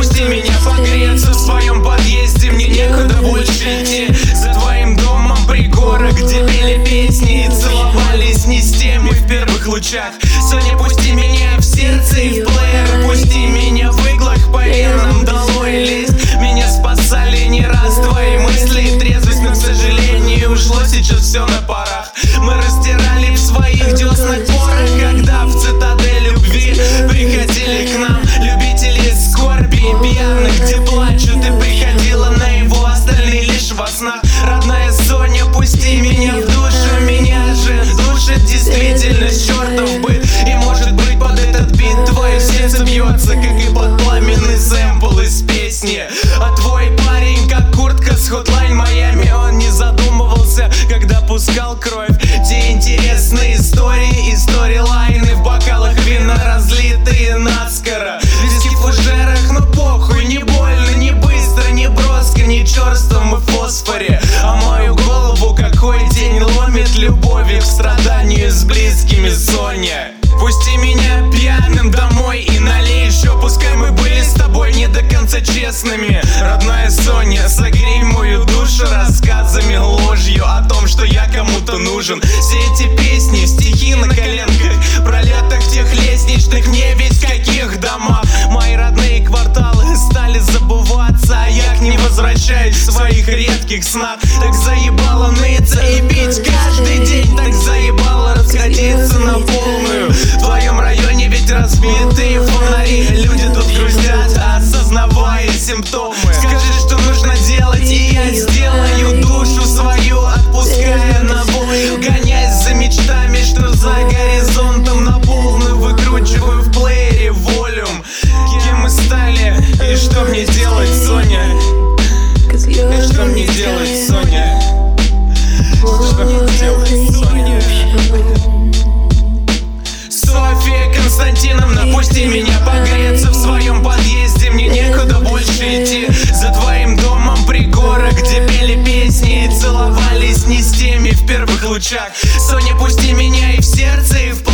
пусти меня погреться в своем подъезде, мне некуда больше идти. За твоим домом пригорок, где пели песни и целовались не с теми в первых лучах. Соня, пусти меня в сердце и в плеер, пусти меня в иглах по венам, долой лист. Меня спасали не раз твои мысли и трезвость, но, к сожалению, ушло сейчас все на парах. Мы растирали в своих деснах порох, когда в цитадель любви приходили к нам любители скорби и пьяных, где плачут, и приходила на его остальные лишь во снах. Родная Соня, пусти меня в душу, меня же душит действительность, чертов быт. И может быть под этот бит твое сердце бьется, как и под пламенный сэмпл из песни. А твой парень, как куртка с Hotline Miami, он не задумывался, когда пускал кровь. Те интересные истории и сторилайны в бокалах вина, разлитые наскоро. Виски в фужерах, но похуй, не больно, не быстро, не броско, не черством и фосфоре. А мою голову какой день ломит любовью к страданию с близкими, Соня. Пусти меня пьяным домой и налей еще, пускай мы были с тобой не до конца честными. Родная Соня, согрей мою душу рассказами, ложью о том, что я кому-то нужен. Все эти песни, стихи на коленках, пролетах тех лестничных, не весь каких домах. Мои родные кварталы стали забываться, а я к ним возвращаюсь в своих редких снах. Так заебало ныться и пить каждый день, так заебало расходиться на полную. В твоем районе ведь разбитые фонари, люди тут грустят, осознавая симптомы. Скажи, что нужно делать, и я сделаю, душу свою отпуская на волю, гонясь за мечтами, что за горизонтом, на полную выкручиваю в плеере волюм. Кем мы стали и что мне делать, Соня? И что мне делать, Соня? Что мне делать, Соня? Софья Константиновна, пусти меня погреться в своем подъезде, мне некуда больше идти. За твоим домом пригорок, где пели песни и целовались не с теми в первых лучах. Соня, пусти меня и в сердце, и в